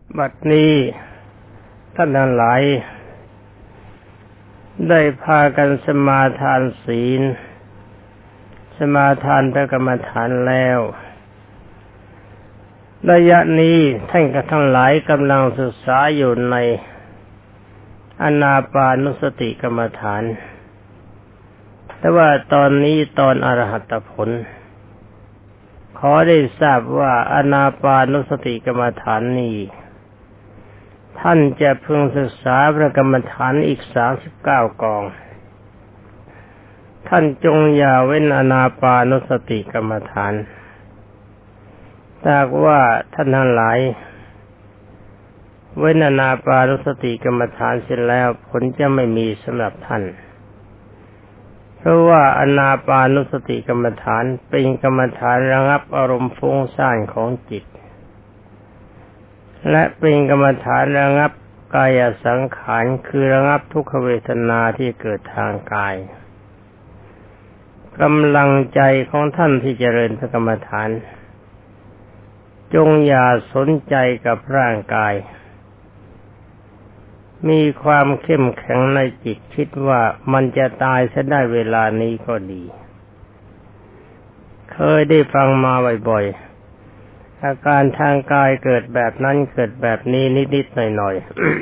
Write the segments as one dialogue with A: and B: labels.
A: บัดนี้ท่านทั้งหลายได้พากันสมาทานศีลสมาทานพระกรรมฐานแล้วระยะนี้ท่านทั้งหลายกำลังศึกษาอยู่ในอานาปานุสติกรรมฐานแต่ว่าตอนนี้ตอนอรหัตผลขอได้ทราบว่าอานาปานุสติกรรมฐานนี้ท่านจะพึงศึกษาพระกรรมฐานอีก39กองท่านจงอย่าเว้นอานาปานุสติกรรมฐานถ้าว่าท่านทั้งหลายเว้นอานาปานุสติกรรมฐานเสร็จแล้วผลจะไม่มีสำหรับท่านเพราะว่าอานาปานุสติกรรมฐานเป็นกรรมฐานระงับอารมณ์ฟุ้งซ่านของจิตและเป็นกรรมฐานระงับกายสังขารคือระงับทุกขเวทนาที่เกิดทางกายกำลังใจของท่านที่เจริญพระกรรมฐานจงอย่าสนใจกับร่างกายมีความเข้มแข็งในจิตคิดว่ามันจะตายซะได้เวลานี้ก็ดีเคยได้ฟังมาบ่อยๆอาการทางกายเกิดแบบนั้นเกิดแบบนี้นิดๆหน่อย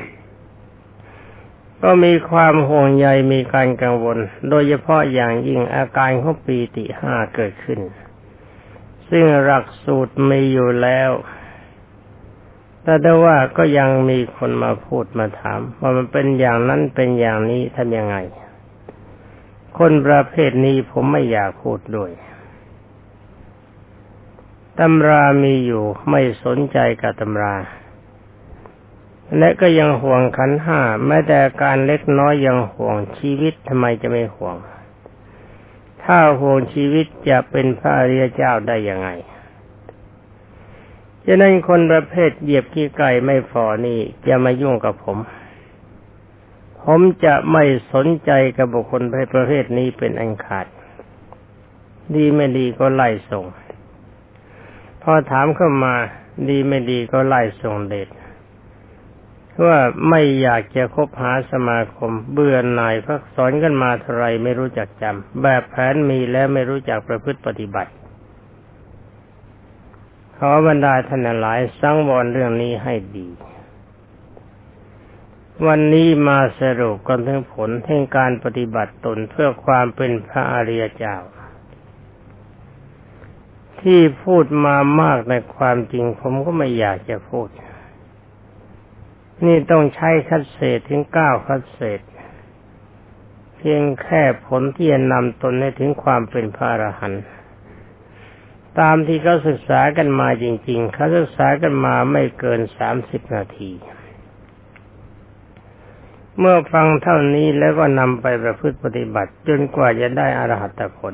A: ๆก็มีความห่วงใยมีการกังวลโดยเฉพาะอย่างยิ่งอาการของปีติ5เกิดขึ้นซึ่งหลักสูตรมีอยู่แล้วแต่ว่าก็ยังมีคนมาพูดมาถามว่ามันเป็นอย่างนั้นเป็นอย่างนี้ทำยังไงคนประเภทนี้ผมไม่อยากพูดด้วยตำรามีอยู่ไม่สนใจกับตำราและก็ยังห่วงขันธ์ห้าแม้แต่การเล็กน้อยยังห่วงชีวิตทำไมจะไม่ห่วงถ้าห่วงชีวิตจะเป็นพระอริยเจ้าได้ยังไงฉะนั้นคนประเภทเหยียบขี้ไก่ไม่ฝ่อนี่อย่ามายุ่งกับผมจะไม่สนใจกับบุคคลประเภทนี้เป็นอันขาดดีไม่ดีก็ไล่ส่งพอถามเข้ามาดีไม่ดีก็ไล่ส่งเด็ดว่าไม่อยากจะคบหาสมาคมเบื่อหน่ายพักสอนกันมาเท่าไรไม่รู้จักจำแบบแผนมีแล้วไม่รู้จักประพฤติปฏิบัติขอบรรดาท่านหลายสังวรเรื่องนี้ให้ดีวันนี้มาสรุปกันถึงผลแห่งการปฏิบัติตนเพื่อความเป็นพระอริยเจ้าที่พูดมามากในความจริงผมก็ไม่อยากจะพูดนี่ต้องใช้คัดเศษถึง9คัดเศษเพียงแค่ผลที่จะนำตนให้ถึงความเป็นพระอรหันต์ตามที่เขาศึกษากันมาจริงๆเขาศึกษากันมาไม่เกิน30 นาทีเมื่อฟังเท่านี้แล้วก็นำไปประพฤติปฏิบัติจนกว่าจะได้อรหัตผล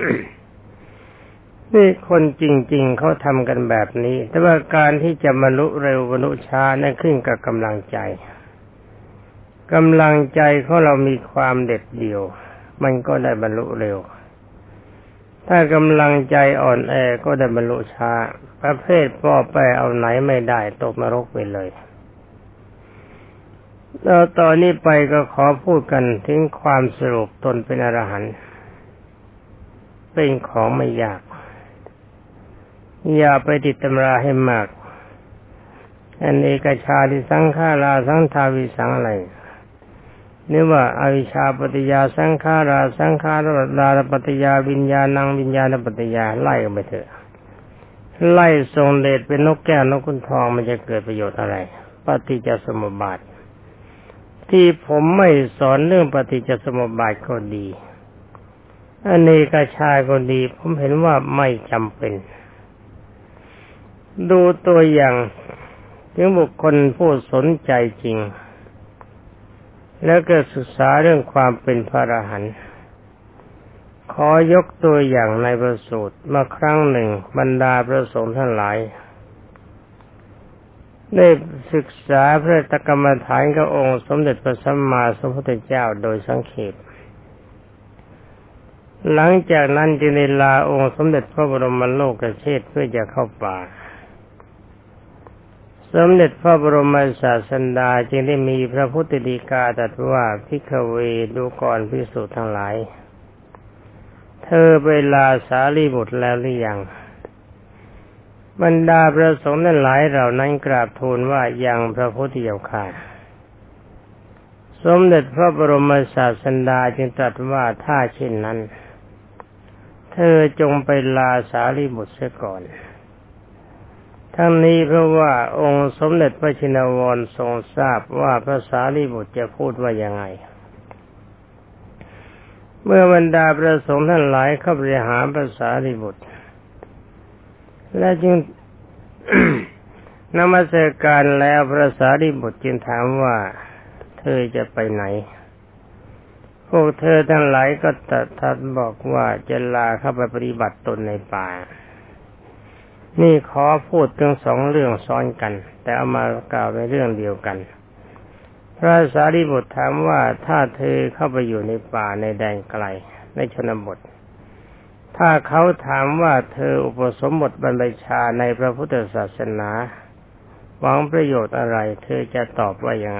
A: นี่คนจริงๆเขาทำกันแบบนี้แต่ว่าการที่จะบรรลุเร็วบรรลุช้านั่นขึ้นกับกำลังใจของเรามีความเด็ดเดี่ยวมันก็ได้บรรลุเร็วถ้ากำลังใจอ่อนแอก็ได้บรรลุช้าประเภทป้อแปเอาไหนไม่ได้ตกนรกไปเลยแล้วตอนนี้ไปก็ขอพูดกันถึงความสรุปตนเป็นอรหันต์เป็นของไม่ยากอย่าไปติดตำราให้มากอันเอกชาติสังขาราสังทาวิสังอะไรนี่ว่าอวิชชาปัจจยาสังขาราสังขารราปัจจยาวิญญาณังวิญญาณปัจจยาไล่กันไปเถอะไล่ทรงเดชเป็นนกแก้วนกขุนทองมันจะเกิดประโยชน์อะไรปฏิจจสมุปบาทที่ผมไม่สอนเรื่องปฏิจจสมุปบาทก็ดีอเนกชาติก็ดีผมเห็นว่าไม่จำเป็นดูตัวอย่างถึงบุคคลผู้สนใจจริงแล้วก็ศึกษาเรื่องความเป็นพระอรหันต์ขอยกตัวอย่างในพระสูตรมาครั้งหนึ่งบรรดาพระสงฆ์ทั้งหลายได้ศึกษาพระกรรมฐานขององค์สมเด็จพระสัมมาสัมพุทธเจ้าโดยสังเขปหลังจากนั้นจึงได้ลาองค์สมเด็จพระบรมโลกเชษฐ์เพื่อจะเข้าป่าสมเด็จพระบรมศาสดาจึงได้มีพระพุทธฎีกาตรัสว่าภิกขเวดูก่อนภิกษุทั้งหลายเธอไปลาสารีบุตรแล้วหรือยังบรรดาพระสงฆ์ทั้งหลายเหล่านั้นกราบทูลว่ายังพระพุทธเจ้าค่ะสมเด็จพระบรมศาสดาจึงตรัสว่าถ้าเช่นนั้นเธอจงไปลาสารีบุตรเสียก่อนทั้งนี้เพราะว่าองค์สมเด็จพระชินวรทรงทราบว่าพระสารีบุตรจะพูดว่ายังไงเมื่อบรรดาพระสงฆ์ทั้งหลายเข้าไปหาพระสารีบุตรและจึง นมัสการแล้วพระสารีบุตรจึงถามว่าเธอจะไปไหนพวกเธอทั้งหลายก็ตัดบอกว่าจะลาเข้าไปปฏิบัติตนในป่านี่ขอพูดถึงสองเรื่องซ้อนกันแต่เอามากล่าวในเรื่องเดียวกันพระสารีบุตรถามว่าถ้าเธอเข้าไปอยู่ในป่าในแดนไกลในชนบทถ้าเขาถามว่าเธออุปสมบทบรรพชาในพระพุทธศาสนาหวังประโยชน์อะไรเธอจะตอบว่ายังไง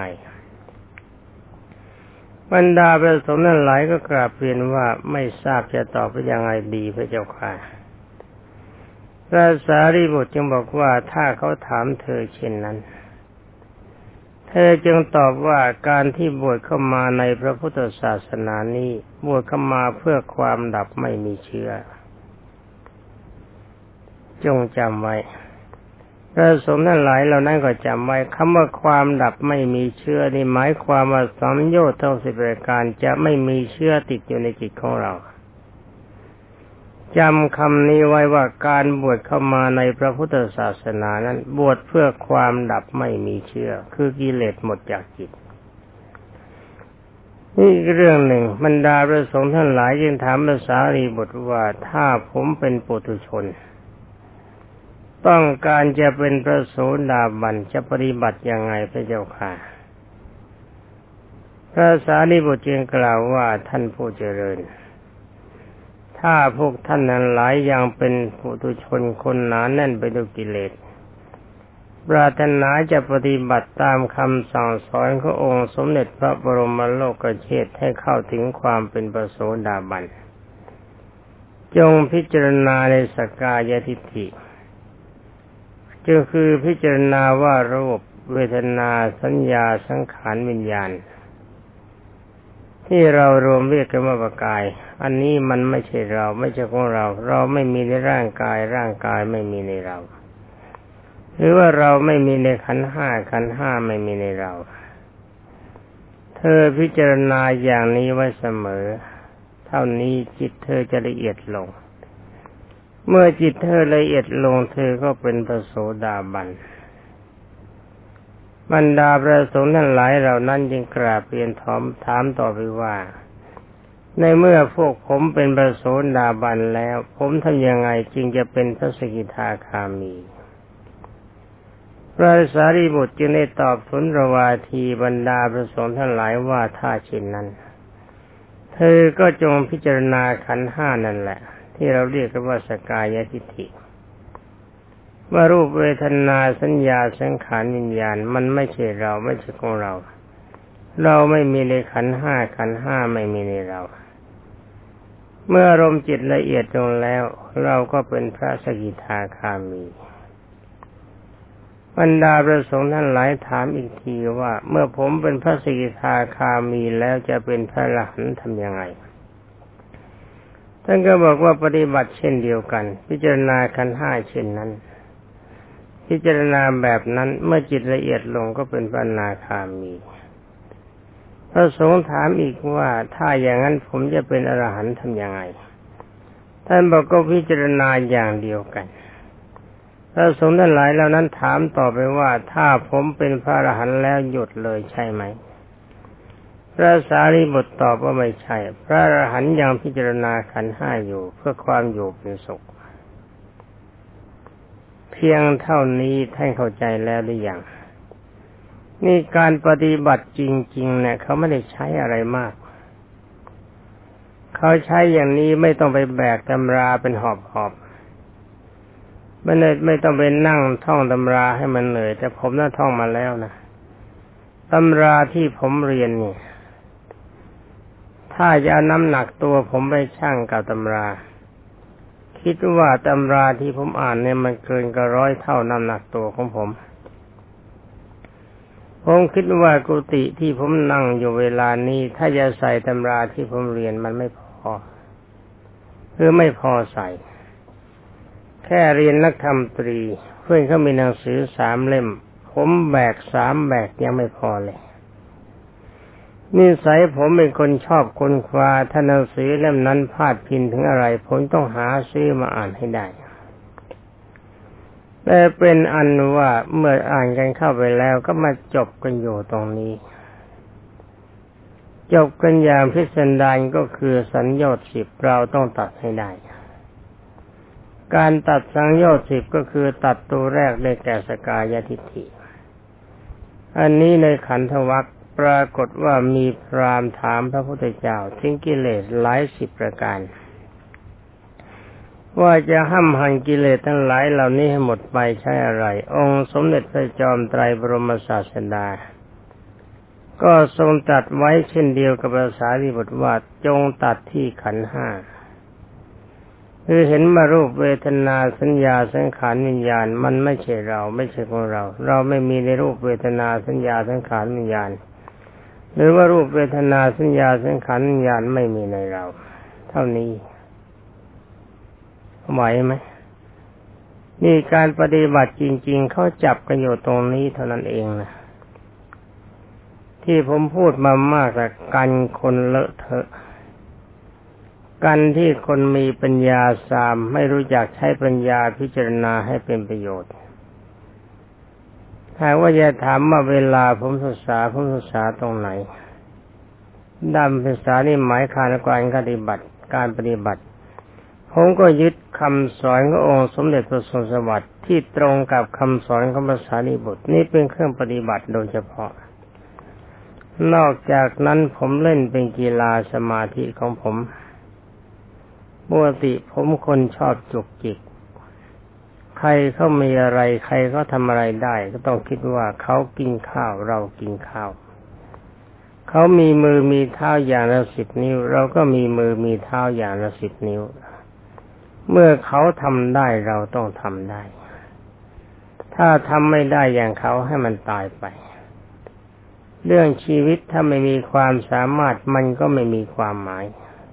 A: บรรดาพระสงฆ์นั้นหลายก็กราบเรียนว่าไม่ทราบจะตอบว่ายังไงดีพระเจ้าค่ะพระสารีบุตรจึงบอกว่าถ้าเขาถามเธอเช่นนั้นเธอจึงตอบว่าการที่บวชเข้ามาในพระพุทธศาสนานี้บวชเข้ามาเพื่อความดับไม่มีเชื้อจงจำไว้พระสงฆ์ทั้งหลายเหล่านั้นก็จำไว้คำว่าความดับไม่มีเชื้อนี่หมายความว่าสัมโยชน์ทั้ง10ประการจะไม่มีเชื้อติดอยู่ในจิตของเราจำคำนี้ไว้ว่าการบวชเข้ามาในพระพุทธศาสนานั้นบวชเพื่อความดับไม่มีเชื้อคือกิเลสหมดจากจิตนี่เรื่องหนึ่งบรรดาพระสงฆ์ทั้งหลายจึงถามพระสารีบุตรว่าถ้าผมเป็นปุถุชนต้องการจะเป็นพระโสดาบันจะปฏิบัติยังไงพระเจ้าค่ะพระสารีบุตรจึงกล่าวว่าท่านผู้เจริญถ้าพวกท่านนั้นหลายยังเป็นปุถุชนคนหนาแน่นไปด้วยกิเลสปรารถนาจะปฏิบัติตามคำสั่งสอนขององค์สมเด็จพระบรมโลกเชษฐ์ให้เข้าถึงความเป็นพระโสดาบันจงพิจารณาในสักกายทิฏฐิจึงคือพิจารณาว่ารูปเวทนาสัญญาสังขารวิญญาณที่เรารวมเรียกกันว่ากายอันนี้มันไม่ใช่เราไม่ใช่ของเราเราไม่มีในร่างกายร่างกายไม่มีในเราหรือว่าเราไม่มีในขันธ์ห้าขันธ์ห้าไม่มีในเราเธอพิจารณาอย่างนี้ไว้เสมอเท่านี้จิตเธอจะละเอียดลงเมื่อจิตเธอละเอียดลงเธอก็เป็นพระโสดาบันบรรดาพระสงฆ์ทั้งหลายเหล่านั้นจึงกราบเรียนถามต่อไปว่าในเมื่อพวกผมเป็นพระโสดาบันแล้วผมทำยังไงจึงจะเป็นพระสกิทาคามีพระสารีบุตรจึงได้ตอบสุนทรวาทีบรรดาพระสงฆ์ทั้งหลายว่าถ้าเช่นนั้นเธอก็จงพิจารณาขันธ์ห้านั่นแหละที่เราเรียกกันว่าสกายทิฏฐิว่ารูปเวทนาสัญญาสังขารวิญญาณมันไม่ใช่เราไม่ใช่ของเราเราไม่มีในขันธ์ห้าขันธ์ห้าไม่มีในเราเมื่ออารมณ์จิตละเอียดลงแล้วเราก็เป็นพระสกิทาคามีบรรดาพระสงฆ์ท่านหลายถามอีกทีว่าเมื่อผมเป็นพระสกิทาคามีแล้วจะเป็นพระอรหันต์ทำยังไงท่านก็บอกว่าปฏิบัติเช่นเดียวกันพิจารณาขันธ์ห้าเช่นนั้นพิจารณาแบบนั้นเมื่อจิตละเอียดลงก็เป็นพระอนาคามีพระสงฆ์ถามอีกว่าถ้าอย่างนั้นผมจะเป็นอรหันต์ทำยังไงท่านบอกก็พิจารณาอย่างเดียวกันพระสงฆ์ทั้งหลายเหล่านั้นถามต่อไปว่าถ้าผมเป็นพระอรหันต์แล้วหยุดเลยใช่ไหมพระสารีบุตรตอบว่าไม่ใช่พระอรหันต์ยังพิจารณาขันธ์ห้าอยู่เพื่อความอยู่เป็นสุขเพียงเท่านี้ท่านเข้าใจแล้วหรือยังนี่การปฏิบัติจริงๆเนี่ยเขาไม่ได้ใช้อะไรมากเขาใช้อย่างนี้ไม่ต้องไปแบกตำราเป็นหอบไม่ต้องไปนั่งท่องตำราให้มันเหนื่อยแต่ผมน่ะท่องมาแล้วนะตำราที่ผมเรียนนี่ถ้าจะเอาน้ำหนักตัวผมไปชั่งกับตำราคิดว่าตำราที่ผมอ่านเนี่ยมันเกินกว่า100 เท่าน้ำหนักตัวของผมคิดว่ากุฏิที่ผมนั่งอยู่เวลานี้ถ้าจะใส่ตำราที่ผมเรียนมันไม่พอคือไม่พอใส่แค่เรียนนักธรรมตรีเพื่อนเขามีหนังสือ3 เล่มผมแบก3 แบกยังไม่พอเลยนิสัยผมเป็นคนชอบค้นคว้าถ้าหนังสือเล่มนั้นพาดพิงถึงอะไรผมต้องหาซื้อมาอ่านให้ได้แต่เป็นอันว่าเมื่ออ่านกันเข้าไปแล้วก็มาจบกันอยู่ตรงนี้จบกันอย่างพิสดารก็คือสัญญา10เราต้องตัดให้ได้การตัดสัญญา10ก็คือตัดตัวแรกได้แก่สกายทิฏฐิอันนี้ในขันธวรรคปรากฏว่ามีพราหมณ์ถามพระพุทธเจ้าถึงกิเลสหลาย10 ประการว่าจะห้ามหันกิเลสทั้งหลายเหล่านี้ให้หมดไปใช้อะไรองค์สมเด็จพระจอมไตรบรมศาสดาก็ทรงตรัสไว้เช่นเดียวกับภาษาลิบุตรว่าจงตัดที่ขันธ์5คือเห็นมารูปเวทนาสัญญาสังขารวิญญาณมันไม่ใช่เราไม่ใช่ของเราเราไม่มีในรูปเวทนาสัญญาสังขารวิญญาณหรือว่ารูปเวทนาสัญญาสังขารวิญญาณไม่มีในเราเท่านี้ไหวไหมนี่การปฏิบัติจริงๆเขาจับกันอยู่ตรงนี้เท่านั้นเองนะที่ผมพูดมามากแต่กันคนเลอะเทอะกันที่คนมีปัญญาสามไม่รู้จักใช้ปัญญาพิจารณาให้เป็นประโยชน์ถ้าว่าจะถามว่าเวลาผมศึกษาตรงไหนด้านศึกษานี่หมายการการปฏิบัติผมก็ยึดคำสอนขององค์สมเด็จพระทรงสวัสดิ์ที่ตรงกับคำสอนของพระสารีบุตรนี่เป็นเครื่องปฏิบัติโดยเฉพาะนอกจากนั้นผมเล่นเป็นกีฬาสมาธิของผมปกติผมคนชอบจุกจิกใครเขามีอะไรใครเขาทำอะไรได้ก็ต้องคิดว่าเขากินข้าวเรากินข้าวเขามีมือมีเท้าอย่างละ10 นิ้วเราก็มีมือมีเท้าอย่างละ10 นิ้วเมื่อเขาทำได้เราต้องทำได้ถ้าทำไม่ได้อย่างเขาให้มันตายไปเรื่องชีวิตถ้าไม่มีความสามารถมันก็ไม่มีความหมาย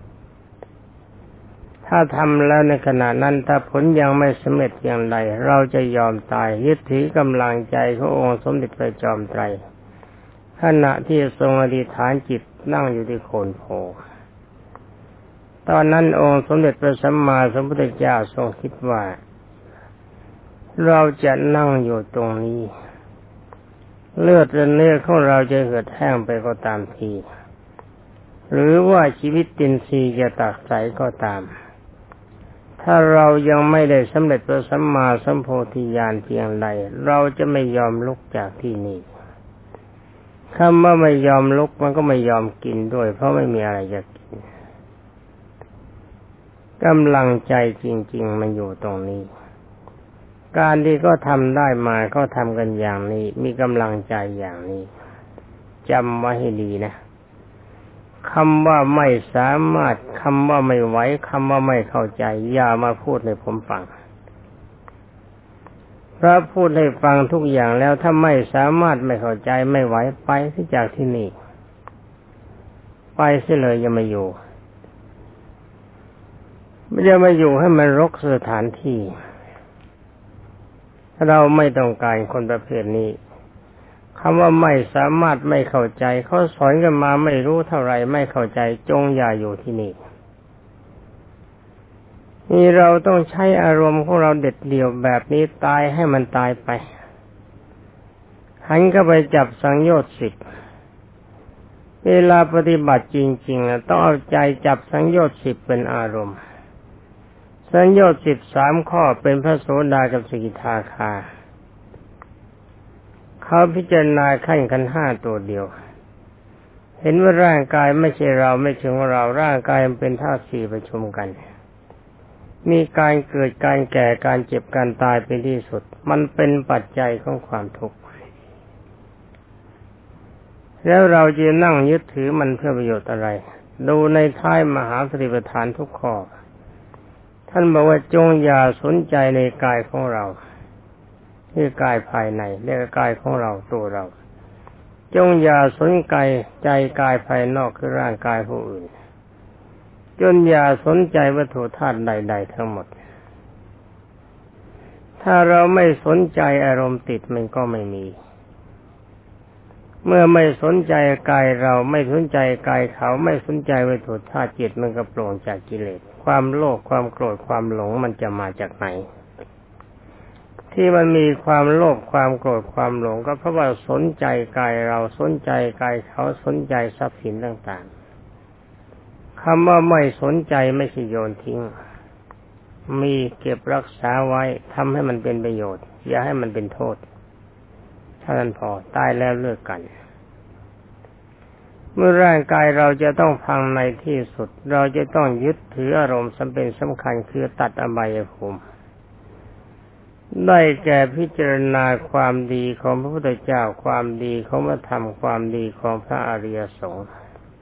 A: ถ้าทำแล้วในขณะนั้นถ้าผลยังไม่สำเร็จอย่างไรเราจะยอมตายยึดถือกำลังใจขององค์สมเด็จพระจอมไตรขณะที่ทรงอธิษฐานจิตนั่งอยู่ที่โคนโพตอนนั้นองค์สมเด็จพระสัมมาสัมพุทธเจ้าทรงคิดว่าเราจะนั่งอยู่ตรงนี้เลือดและเนื้อของเราจะเหือดแห้งไปก็ตามทีหรือว่าชีวิตอินทรีย์จะตักใสก็ตามถ้าเรายังไม่ได้สำเร็จพระสัมมาสัมโพธิญาณเพียงใดเราจะไม่ยอมลุกจากที่นี่คำว่าไม่ยอมลุกมันก็ไม่ยอมกินด้วยเพราะไม่มีอะไรจะกินกำลังใจจริงๆมันอยู่ตรงนี้การที่เขาทำได้มาเขาทำกันอย่างนี้มีกำลังใจอย่างนี้จำไว้ให้ดีนะคำว่าไม่สามารถคำว่าไม่ไหวคำว่าไม่เข้าใจอย่ามาพูดให้ผมฟังเพราะพูดให้ฟังทุกอย่างแล้วถ้าไม่สามารถไม่เข้าใจไม่ไหวไปที่จากที่นี่ไปเสียเลยอย่ามาอยู่ไม่จะมาอยู่ให้มันรกสถานที่เราไม่ต้องการคนประเภทนี้คำว่าไม่สามารถไม่เข้าใจเขาสอนกันมาไม่รู้เท่าไรไม่เข้าใจจงอย่าอยู่ที่นี่นี่เราต้องใช้อารมณ์ของเราเด็ดเดี่ยวแบบนี้ตายให้มันตายไปหันก็ไปจับสังโยชน์10เวลาปฏิบัติจริงๆต้องเอาใจจับสังโยชน์10เป็นอารมณ์สังโยชน์13 ข้อเป็นพระโสดากับสกิทาคาเขาพิจารณาขั้นขันธ์5ตัวเดียวเห็นว่าร่างกายไม่ใช่เราไม่ใช่ของเราร่างกายมันเป็นธาตุ4ประชุมกันมีการเกิดการแก่การเจ็บการตายเป็นที่สุดมันเป็นปัจจัยของความทุกข์แล้วเราจะนั่งยึดถือมันเพื่อประโยชน์อะไรดูในท้ายมหาสติปัฏฐานทุกข้อท่านบอกว่าจงอย่าสนใจในกายของเราที่กายภายในเรียกกายของเราตัวเราจงอย่าสนใจกายภายนอกคือร่างกายผู้อื่นจนอย่าสนใจวัตถุธาตุใดๆทั้งหมดถ้าเราไม่สนใจอารมณ์ติดมันก็ไม่มีเมื่อไม่สนใจกายเราไม่สนใจกายเขาไม่สนใจวัตถุธาตุจิตมันก็โปร่งจากกิเลสความโลภความโกรธความหลงมันจะมาจากไหนที่มันมีความโลภความโกรธความหลงก็เพราะว่าสนใจกายเราสนใจกายเขาสนใจทรัพย์สินต่างๆคำว่าไม่สนใจไม่ใช่โยนทิ้งมีเก็บรักษาไว้ทำให้มันเป็นประโยชน์อย่าให้มันเป็นโทษเท่านั้นพอตายแล้วเลิกกันเมื่อร่างกายเราจะต้องพังในที่สุดเราจะต้องยึดถืออารมณ์สำคัญคือตัดอบายภูมิได้แก่พิจารณาความดีของพระพุทธเจ้าความดีของพระธรรมความดีของพระอริยสงฆ์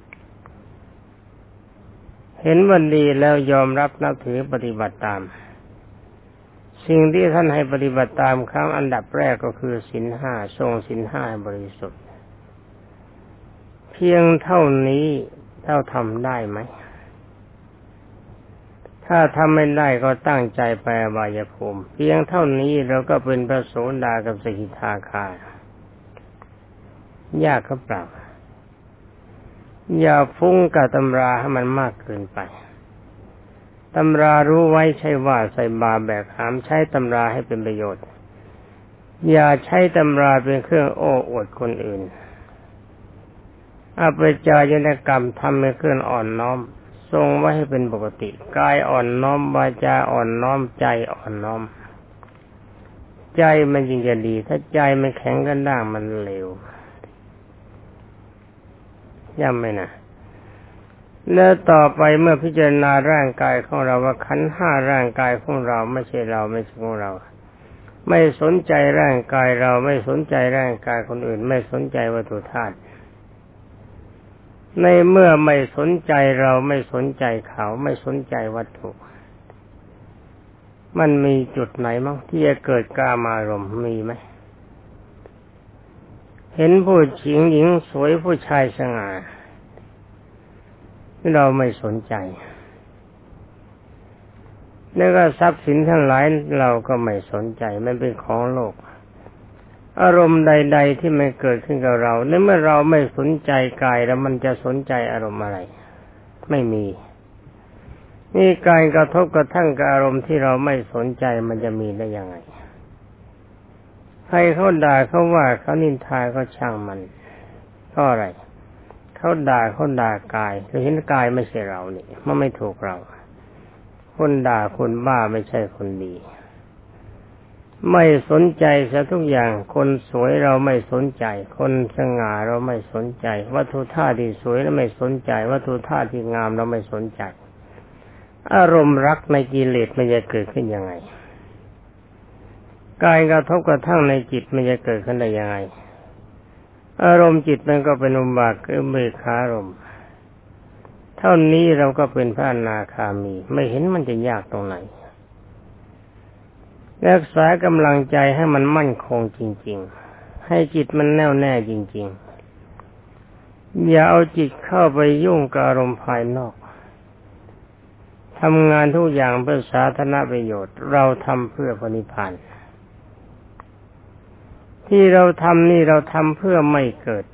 A: เห็นวันดีแล้วยอมรับนับถือปฏิบัติตามสิ่งที่ท่านให้ปฏิบัติตามครั้งอันดับแรกก็คือศีลห้าทรงศีลห้าบริสุทธิ์เพียงเท่านี้เราทำได้ไหมถ้าทำไม่ได้ก็ตั้งใจไปอบายภูมิเพียงเท่านี้เราก็เป็นพระโสดากับสกิทาคายากก็เปล่าอย่าฟุ้งกับตำราให้มันมากเกินไปตำรารู้ไว้ใช่ว่าใส่บาแบกหามใช้ตำราให้เป็นประโยชน์อย่าใช้ตำราเป็นเครื่องโอ้อวดคนอื่นอภิจายนกรรมทำให้เครื่องอ่อนน้อมทรงไว้ให้เป็นปกติกายอ่อนน้อมวาจาอ่อนน้อมใจอ่อนน้อมใจมันจึงจะดีถ้าใจมันแข็งกระด้างมันเลวย่ำไหมนะแล้วต่อไปเมื่อพิจารณาร่างกายของเราว่าขันธ์ห้าร่างกายของเราไม่ใช่เราไม่ใช่ของเราไม่สนใจร่างกายเราไม่สนใจร่างกายคนอื่นไม่สนใจวัตถุธาตุในเมื่อไม่สนใจเราไม่สนใจเขาไม่สนใจวัตถุมันมีจุดไหนมั้งที่จะเกิดกามารมณ์มีไหมเห็นผู้หญิงสวยผู้ชายสง่าเราไม่สนใจแล้วก็ทรัพย์สินทั้งหลายเราก็ไม่สนใจมันเป็นของโลกอารมณ์ใดๆที่มันเกิดขึ้นกับเราในเมื่อเราไม่สนใจกายแล้วมันจะสนใจอารมณ์อะไรไม่มีนี่การกระทบกระทั่งกับอารมณ์ที่เราไม่สนใจมันจะมีได้ยังไงใครเขาด่าเขาว่าเขานินทาก็ช่างมันเพราะอะไรเขาด่ากายเราเห็นกายไม่ใช่เรานี่มันไม่ถูกเราคนด่าคนบ้าไม่ใช่คนดีไม่สนใจซะทุกอย่างคนสวยเราไม่สนใจคนสง่าเราไม่สนใจวัตถุธาตุที่สวยเราไม่สนใจวัตถุธาตุที่งามเราไม่สนใจอารมณ์รักในกิเลสมันจะเกิดขึ้นยังไงการกระทบกระทั่งในจิตมันจะเกิดขึ้นได้ยังไงอารมณ์จิตมันก็เป็นอุบาทคือเมฆารมณ์เท่านี้เราก็เป็นพระอนาคามีไม่เห็นมันจะยากตรงไหนรักษากำลังใจให้มันมั่นคงจริงๆให้จิตมันแน่วแน่จริงๆอย่าเอาจิตเข้าไปยุ่งกับอารมณ์ภายนอกทำงานทุกอย่างเพื่อสาธารณประโยชน์เราทำเพื่อพระนิพพานที่เราทำนี่เราทำเพื่อไม่เกิด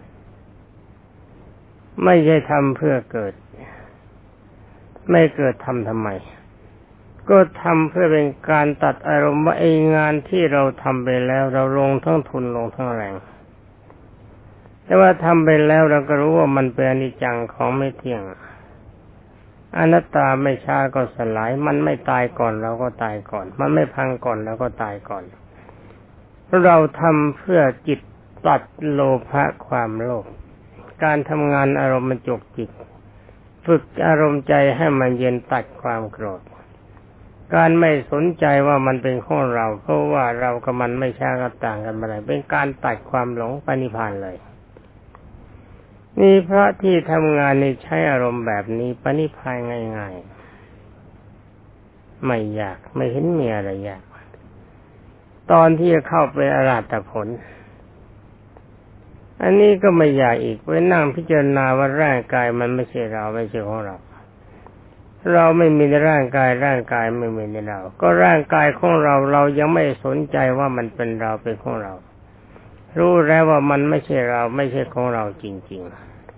A: ไม่ใช่ทำเพื่อเกิดไม่เกิดทำทำไมก็ทำเพื่อเป็นการตัดอารมณ์ว่าไอ้งานที่เราทำไปแล้วเราลงทั้งทุนลงทั้งแรงแต่ว่าทำไปแล้วเราก็รู้ว่ามันเป็นอนิจจังของไม่เที่ยงอนัตตาไม่ช้าก็สลายมันไม่ตายก่อนเราก็ตายก่อนมันไม่พังก่อนเราก็ตายก่อนเราทำเพื่อจิตตัดโลภะความโลภการทำงานอารมณ์มันจุกจิกฝึกอารมณ์ใจให้มันเย็นตัดความโกรธการไม่สนใจว่ามันเป็นของเราเพราะว่าเรากับมันไม่ใช่กันต่างกันอะไรเป็นการตัดความหลงไปนิพพานเลยนี่พระที่ทำงานในใช้อารมณ์แบบนี้ปณิพพานง่ายๆไม่ยากไม่เห็นมีอะไรยากตอนที่จะเข้าไปอรหัตผลอันนี้ก็ไม่ยากอีกไว้นั่งพิจารณาว่าร่างกายมันไม่ใช่เราไม่ใช่ของเราเราไม่มีในร่างกายร่างกายไม่มีในเราก็ร่างกายของเราเรายังไม่สนใจว่ามันเป็นเราเป็นของเรารู้แล้วว่ามันไม่ใช่เราไม่ใช่ของเราจริงๆ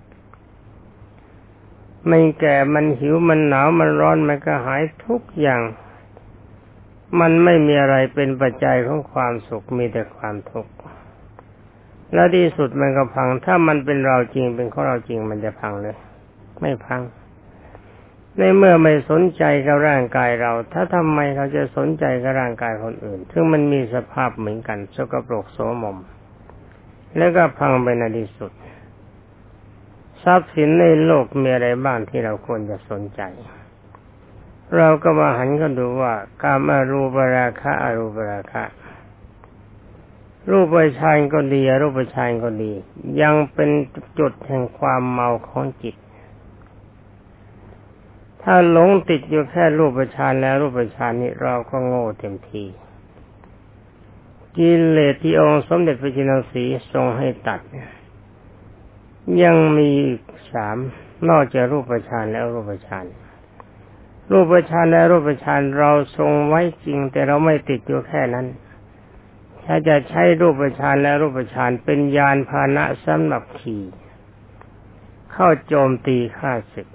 A: มันแก่มันหิวมันหนาวมันร้อนมันก็หายทุกอย่างมันไม่มีอะไรเป็นปัจจัยของความสุขมีแต่ความทุกข์แล้วที่สุดมันก็พังถ้ามันเป็นเราจริงเป็นของเราจริงมันจะพังเลยไม่พังในเมื่อไม่สนใจกับร่างกายเราถ้าทำไมเราจะสนใจกับร่างกายคนอื่นซึ่งมันมีสภาพเหมือนกันสกปรกโสมมแล้วก็พังไปในที่สุดทรัพย์สินในโลกมีอะไรบ้างที่เราควรจะสนใจเราก็มาหันกันดูว่ากามรูปราคะอรูปราคะรูปฌานก็ดีอรูปฌานก็ดียังเป็นจุดแห่งความเมาของจิตถ้าหลงติดอยู่แค่รูปฌานแล้วรูปฌานนี้เราก็โง่เต็มทีกิเลสที่องค์สมเด็จพระจินสีทรงให้ตัดยังมีอีก3นอกจากรูปฌานแล้วรูปฌานรูปฌานและรูปฌานเราทรงไว้จริงแต่เราไม่ติดอยู่แค่นั้นถ้าจะใช้รูปฌานและรูปฌานเป็นยานพาหนะสำหรับขี่เข้าโจมตีข้าศึก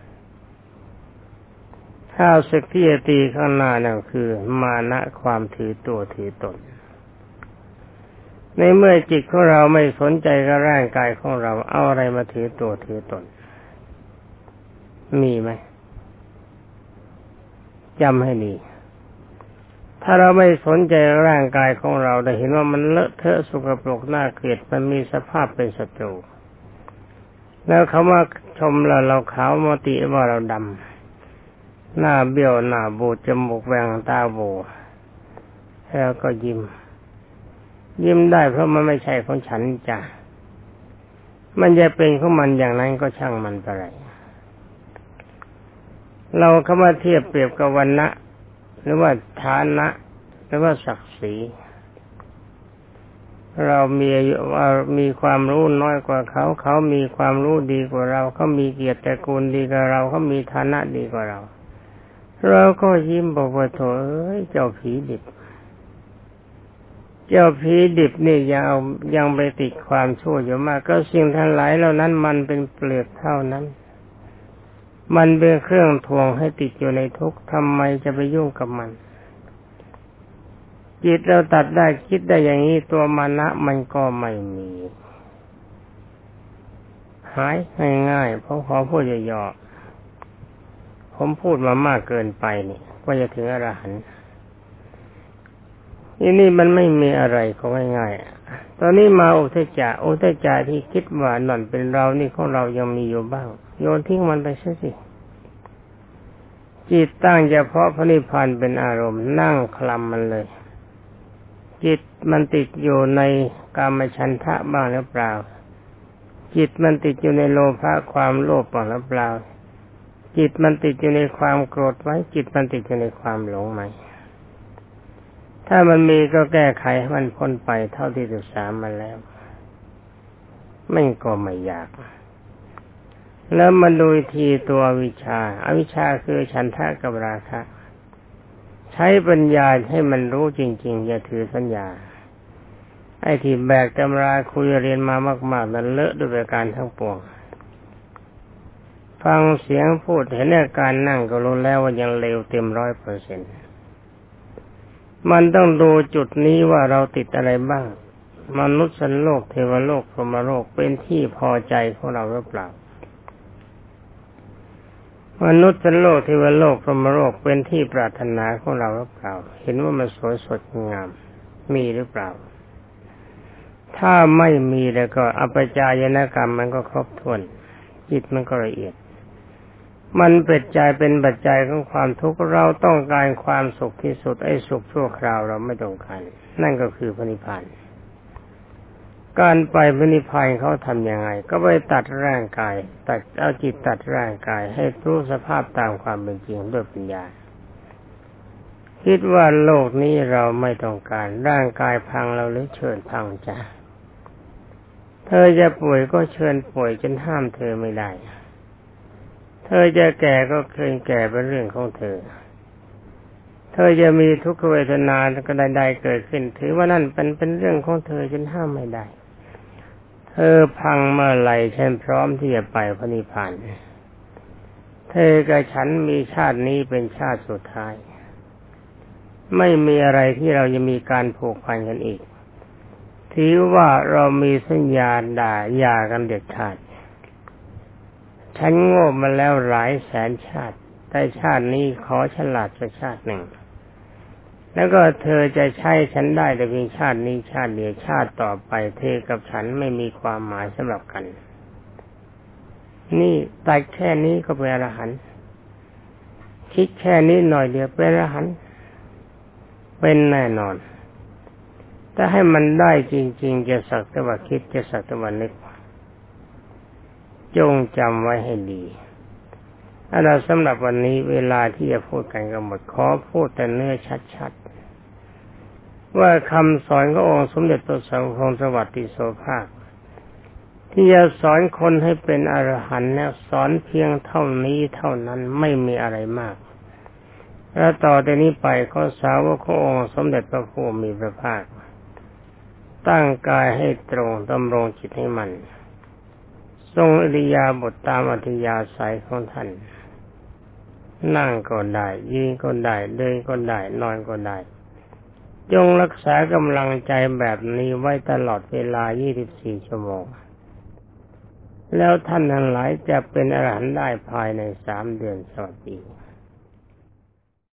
A: ที่จะตีข้างหน้านั่นคือมานะความถือตัวถือตนในเมื่อจิตของเราไม่สนใจกับร่างกายของเราเอาอะไรมาถือตัวถือตนมีไหมจำให้ดีถ้าเราไม่สนใจร่างกายของเราได้เห็นว่ามันเลอะเทอะสกปรกน่าเกลียดมันมีสภาพเป็นศัตรูแล้วเขามาชมเราขาวมาติว่าเราดำหน้าเบี้ยวหน้าบูดจมูกแหว่งตาโบแล้วก็ยิ้มได้เพราะมันไม่ใช่ของฉันจ้ะมันจะเป็นของมันอย่างนั้นก็ช่างมันไปเลยเราเข้ามาเทียบเปรียบกับวรรณะหรือว่าฐานะหรือว่าศักดิ์ศรีเรามีความรู้น้อยกว่าเขาเขามีความรู้ดีกว่าเราเขามีเกียรติตระกูลดีกว่าเราเขามีฐานะดีกว่าเราก็ยิ้มบอกว่าโถ่เอ้ยเจ้าผีดิบนี่ยังไปติดความชั่วอยู่มากก็สิ่งทั้งหลายเหล่านั้นมันเป็นเปลือกเท่านั้นมันเป็นเครื่องทวงให้ติดอยู่ในทุกข์ทำไมจะไปยุ่งกับมันจิตเราตัดได้คิดได้อย่างนี้ตัวมานะมันก็ไม่มีหายง่ายๆเพราะขอพูดย่อๆผมพูดมามากเกินไปนี่ก็จะถึงอรหันต์นี่มันไม่มีอะไรของง่ายๆตอนนี้มาอุทจจะที่คิดว่านั่นเป็นเรานี่ของเรายังมีอยู่บ้างโยนทิ้งมันไปซะสิจิตตั้งเฉพาะพระนิพพานเป็นอารมณ์นั่งคลำมันเลยจิตมันติดอยู่ในกามฉันทะบ้างหรือเปล่าจิตมันติดอยู่ในโลภะความโลภบ้างหรือเปล่าจิตมันติดอยู่ในความโกรธไหมจิตมันติดอยู่ในความหลงไหมถ้ามันมีก็แก้ไขให้มันพ้นไปเท่าที่ศึกษามาแล้วไม่ก็ไม่ยากแล้วมาดูทีตัวอวิชชาคือฉันทะกับราคะใช้ปัญญาให้มันรู้จริงๆอย่าถือสัญญาไอ้ที่แบกตำราคุยเรียนมามากๆนั้นเลอะด้วยประการทั้งปวงฟังเสียงพูดเห็นอาการนั่งก็รู้แล้วว่ายังเลวเต็ม 100%มันต้องดูจุดนี้ว่าเราติดอะไรบ้างมนุษย์สันโลกเทวโลกพรหมโลกเป็นที่พอใจของเราหรือเปล่ามนุษย์สันโลกเทวโลกพรหมโลกเป็นที่ปรารถนาของเราหรือเปล่าเห็นว่ามันสวยสดงามมีหรือเปล่าถ้าไม่มีแล้วก็อัปจายนกรรมมันก็ครบถ้วนจิตมันก็ละเอียดมันเป็นปัจจัยของความทุกข์เราต้องการความสุขที่สุดไอ้สุขชั่วคราวเราไม่ต้องการนั่นก็คือพระนิพพานการไปพระนิพพานเขาทำยังไงก็ไปตัดร่างกายตัดเอาจิตตัดร่างกายให้รู้สภาพตามความเป็นจริงด้วยปัญญาคิดว่าโลกนี้เราไม่ต้องการร่างกายพังเราหรือเชิญพังจ้ะเธอจะป่วยก็เชิญป่วยจนห้ามเธอไม่ได้เธอจะแก่ก็เชิญแก่เป็นเรื่องของเธอเธอจะมีทุกขเวทนาก็ใดๆเกิดขึ้นถือว่านั่นเป็นเรื่องของเธอจนห้ามไม่ได้เธอพังเมื่อไหร่ฉันพร้อมที่จะไปพระนิพพานเธอกับฉันมีชาตินี้เป็นชาติสุดท้ายไม่มีอะไรที่เราจะมีการผูกพันกันอีกถือว่าเรามีสัญญาหย่ากันเด็ดขาดฉันโง่มาแล้วหลายแสนชาติแต่ชาตินี้ขอฉลาดสักชาติหนึ่งแล้วก็เธอจะใช้ฉันได้แต่เพียงชาตินี้ชาติเดียวชาติต่อไปเธอกับฉันไม่มีความหมายสำหรับกันนี่แต่แค่นี้ก็เป็นอรหันต์คิดแค่นี้หน่อยเดียวเป็นอรหันต์เป็นแน่นอนถ้าให้มันได้จริงๆจะสักแต่ว่าคิดจะสักแต่ว่านึกจงจำไว้ให้ดีเราสำหรับวันนี้เวลาที่จะพูดกันก็หมดขอพูดแต่เนื้อชัดๆว่าคำสอนขององค์สมเด็จพระสังฆสวัสดิโสภาคที่จะสอนคนให้เป็นอรหันต์แล้วสอนเพียงเท่านี้เท่านั้นไม่มีอะไรมากแล้วต่อแต่นี้ไปข้อสาวกขององค์สมเด็จพระผู้มีพระภาคตั้งกายให้ตรงดำรงจิตให้มั่นทรงอิริยาบถตามอัธยาศัยของท่านนั่งก็ได้ยืนก็ได้เดินก็ได้นอนก็ได้จงรักษากำลังใจแบบนี้ไว้ตลอดเวลา24 ชั่วโมงแล้วท่านทั้งหลายจะเป็นอรหันต์ได้ภายใน3 เดือนสวัสดี